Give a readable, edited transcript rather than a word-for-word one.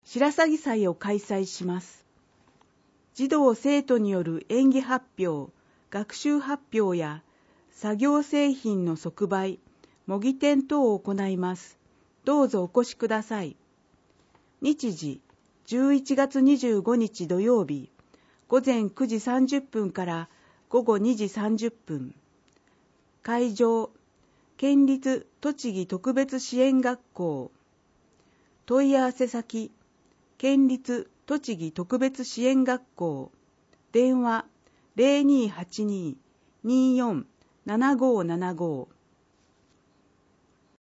白鷺祭を開催します。児童生徒による演技発表、学習発表や作業製品の即売、模擬店等を行います。どうぞお越しください。日時、11月25日土曜日、午前9時30分から午後2時30分。会場、県立栃木特別支援学校。問い合わせ先、県立栃木特別支援学校。電話、0282-247575